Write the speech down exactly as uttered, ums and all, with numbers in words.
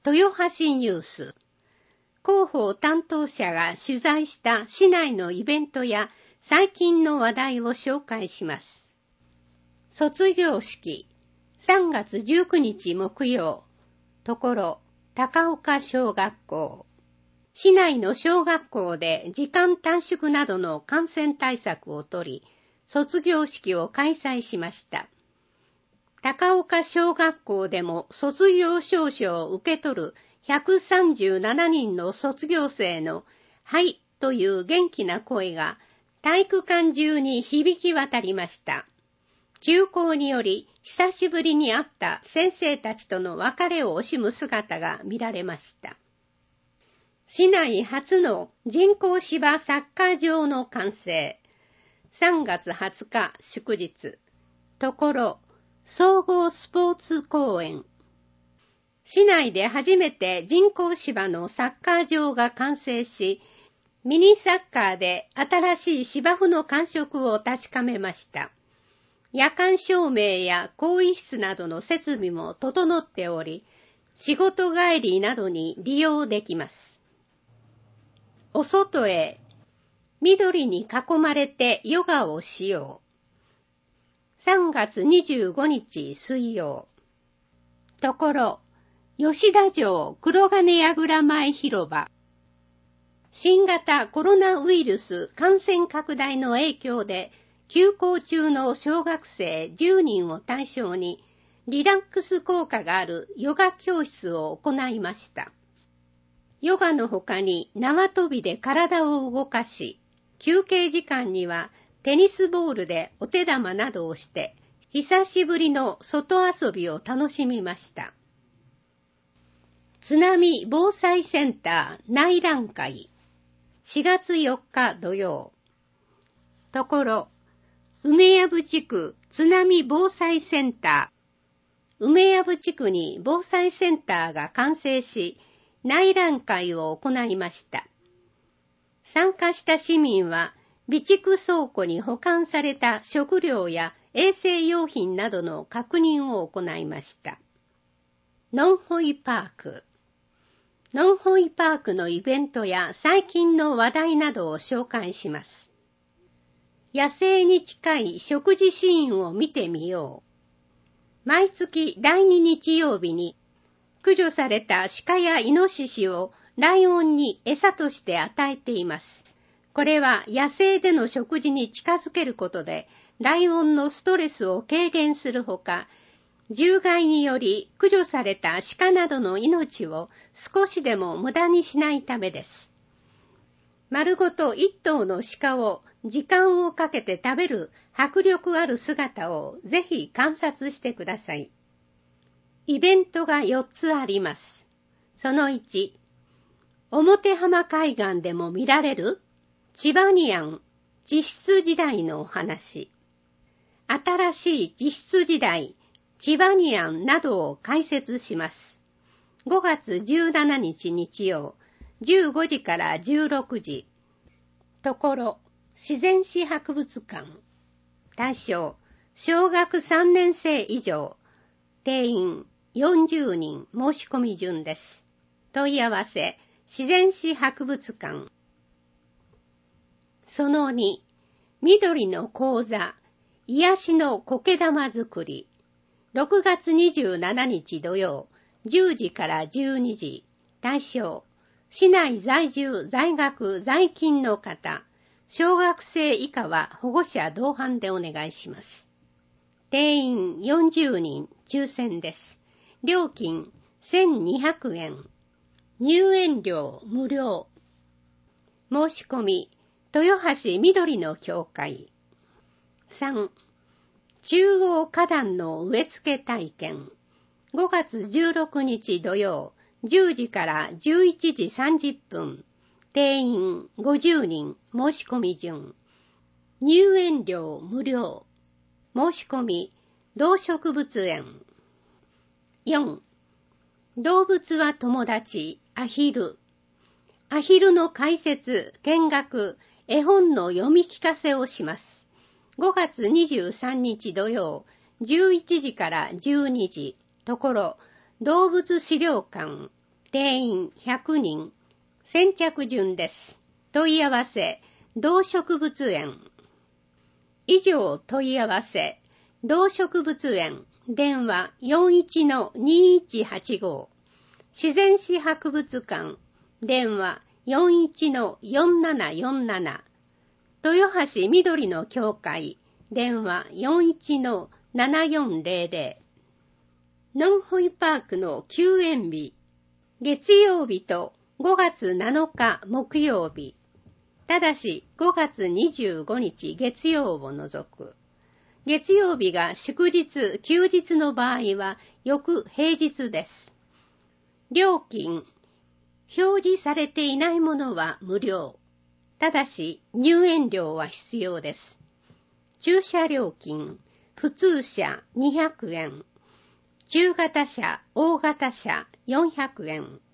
豊橋ニュース。広報担当者が取材した市内のイベントや最近の話題を紹介します。卒業式、さんがつじゅうくにち木曜、ところ、高岡小学校。市内の小学校で時間短縮などの感染対策をとり、卒業式を開催しました。高岡小学校でも卒業証書を受け取るひゃくさんじゅうななにんの卒業生のはいという元気な声が体育館中に響き渡りました。休校により久しぶりに会った先生たちとの別れを惜しむ姿が見られました。市内初の人工芝サッカー場の完成。さんがつはつか祝日。ところ、総合スポーツ公園。市内で初めて人工芝のサッカー場が完成し、ミニサッカーで新しい芝生の感触を確かめました。夜間照明や更衣室などの設備も整っており、仕事帰りなどに利用できます。お外へ、緑に囲まれてヨガをしよう。さんがつにじゅうごにち水曜。ところ、吉田城黒金櫓前広場。新型コロナウイルス感染拡大の影響で、休校中の小学生じゅうにんを対象に、リラックス効果があるヨガ教室を行いました。ヨガの他に縄跳びで体を動かし、休憩時間にはテニスボールでお手玉などをして、久しぶりの外遊びを楽しみました。津波防災センター内覧会。しがつよっか土曜。ところ、梅藪地区津波防災センター。梅藪地区に防災センターが完成し、内覧会を行いました。参加した市民は、備蓄倉庫に保管された食料や衛生用品などの確認を行いました。ノンホイパーク。ノンホイパークのイベントや最近の話題などを紹介します。野生に近い食事シーンを見てみよう。毎月だいに日曜日に駆除された鹿やイノシシをライオンに餌として与えています。これは野生での食事に近づけることで、ライオンのストレスを軽減するほか、獣害により駆除された鹿などの命を少しでも無駄にしないためです。丸ごと一頭の鹿を時間をかけて食べる迫力ある姿をぜひ観察してください。イベントがよっつあります。そのいち、表浜海岸でも見られるチバニアン地質時代のお話。新しい地質時代、チバニアンなどを解説します。ごがつじゅうしちにち日曜、じゅうごじからじゅうろくじ。ところ、自然史博物館。対象、小学さんねんせい以上。定員よんじゅうにん申し込み順です。問い合わせ、自然史博物館。そのに、緑の講座、癒しの苔玉作り。ろくがつにじゅうしちにち土曜、じゅうじからじゅうにじ。対象、市内在住、在学、在勤の方。小学生以下は保護者同伴でお願いします。定員よんじゅうにん、抽選です。料金せんにひゃくえん。入園料無料。申し込み、豊橋緑の教会。さん、中央花壇の植え付け体験。ごがつじゅうろくにち土曜、じゅうじからじゅういちじさんじゅっぷん。定員ごじゅうにん、申し込み順。入園料無料。申し込み、動植物園。よん、動物は友達、アヒル。アヒルの解説、見学、絵本の読み聞かせをします。ごがつにじゅうさんにち土曜、じゅういちじからじゅうにじ。ところ、動物資料館。 定員ひゃくにん。先着順です。問い合わせ、動植物園。以上問い合わせ、動植物園。電話 よんいちのにいちはちご。自然史博物館。電話 よんいちのよんななよんなな。豊橋緑の教会。電話 よんいちのななよんぜろぜろ。ノンホイパークの休園日。月曜日とごがつなのか木曜日。ただしごがつにじゅうごにち月曜を除く。月曜日が祝日、休日の場合は翌平日です。料金。表示されていないものは無料。ただし入園料は必要です。駐車料金。普通車にひゃくえん。中型車、大型車よんひゃくえん。